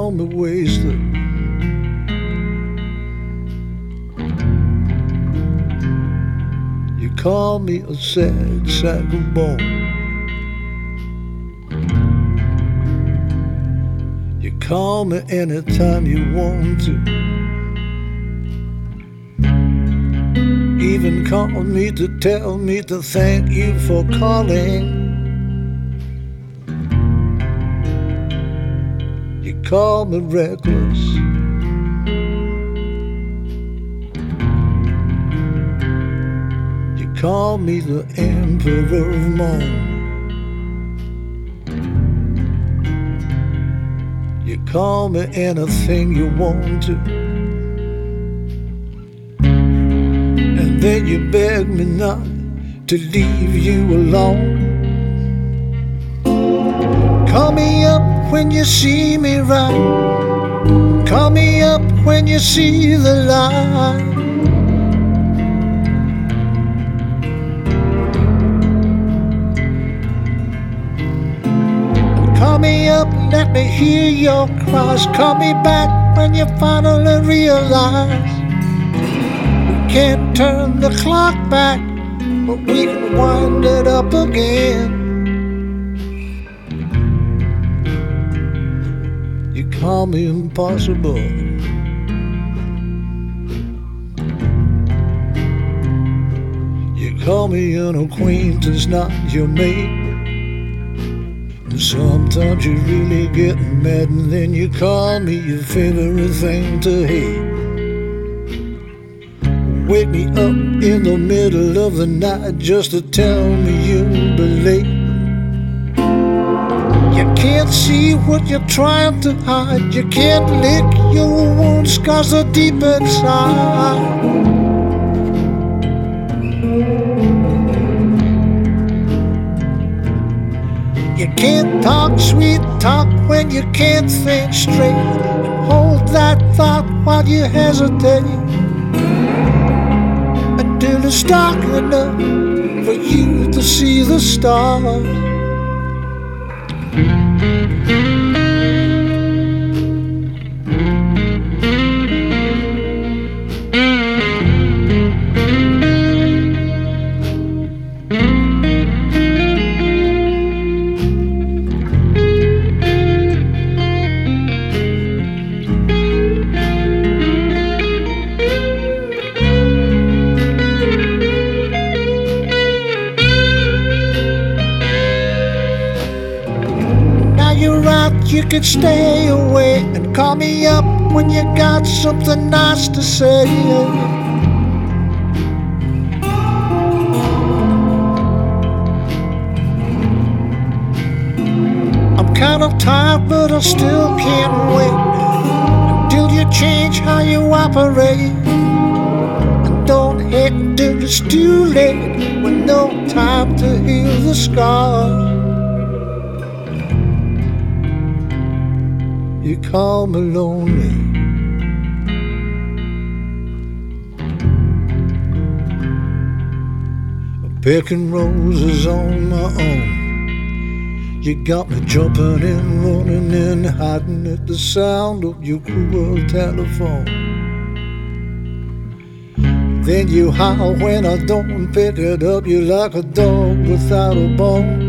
call me wasted. You call me a sad sack of bone. You call me anytime you want to. Even call me to tell me to thank you for calling. You call me reckless. You call me the emperor of moan. You call me anything you want to. And then you beg me not to leave you alone. Call me up when you see me right. Call me up when you see the light. Call me up, let me hear your cries. Call me back when you finally realize we can't turn the clock back, but we can wind it up again. You call me impossible. You call me an acquaintance, not your mate. Sometimes you really get mad, and then you call me your favorite thing to hate. Wake me up in the middle of the night just to tell me you'll be late. You can't see what you're trying to hide. You can't lick your wounds 'cause they're deep inside. You can't talk sweet talk when you can't think straight. Hold that thought while you hesitate until it's dark enough for you to see the stars. You're out, you could stay away and call me up when you got something nice to say. I'm kind of tired, but I still can't wait until you change how you operate. And don't hate until it's too late with no time to heal the scars. You call me lonely. I'm picking roses on my own. You got me jumping and running and hiding at the sound of your cruel telephone. Then you howl when I don't pick it up. You're like a dog without a bone.